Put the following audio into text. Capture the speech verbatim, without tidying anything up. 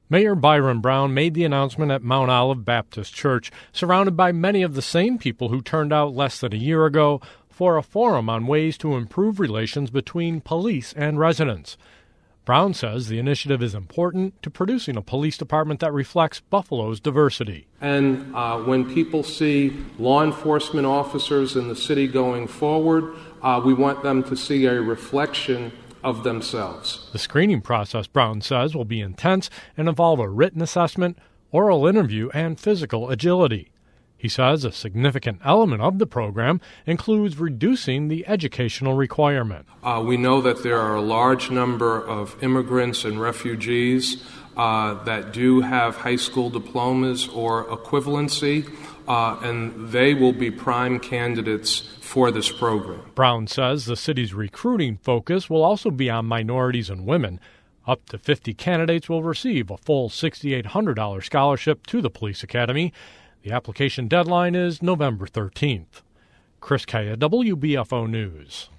Mayor Byron Brown made the announcement at Mount Olive Baptist Church, surrounded by many of the same people who turned out less than a year ago for a forum on ways to improve relations between police and residents. Brown says the initiative is important to producing a police department that reflects Buffalo's diversity. And uh, when people see law enforcement officers in the city going forward, uh, we want them to see a reflection of themselves. The screening process, Brown says, will be intense and involve a written assessment, oral interview, and physical agility. He says a significant element of the program includes reducing the educational requirement. Uh, we know that there are a large number of immigrants and refugees uh, that do have high school diplomas or equivalency, uh, and they will be prime candidates for this program. Brown says the city's recruiting focus will also be on minorities and women. Up to fifty candidates will receive a full six thousand eight hundred dollars scholarship to the police academy. The application deadline is November thirteenth. Chris Kaya, W B F O News.